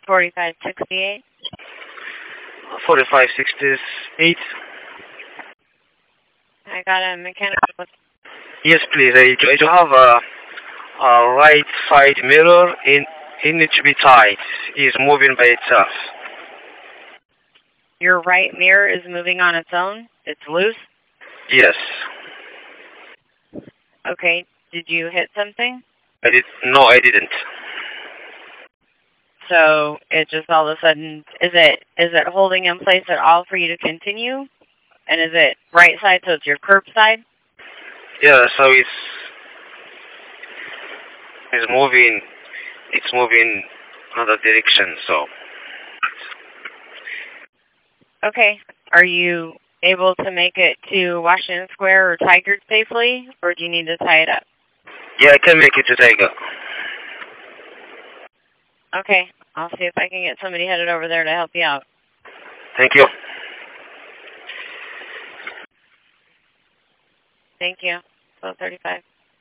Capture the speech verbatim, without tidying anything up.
forty-five sixty-eight. forty-five sixty-eight. I got a mechanical. Yes, please. I do, I do have a, a right side mirror. In it needs to be tight. It's moving by itself. Your right mirror is moving on its own? It's loose? Yes. Okay. Did you hit something? I did. No, I didn't. So it just all of a sudden, is it is it holding in place at all for you to continue? And is it right side, so it's your curb side? Yeah, so it's it's moving. It's moving another direction. So. Okay. Are you able to make it to Washington Square or Tigard safely, or do you need to tie it up? Yeah, I can make it to Tiger. Okay. I'll see if I can get somebody headed over there to help you out. Thank you. Thank you. twelve thirty-five.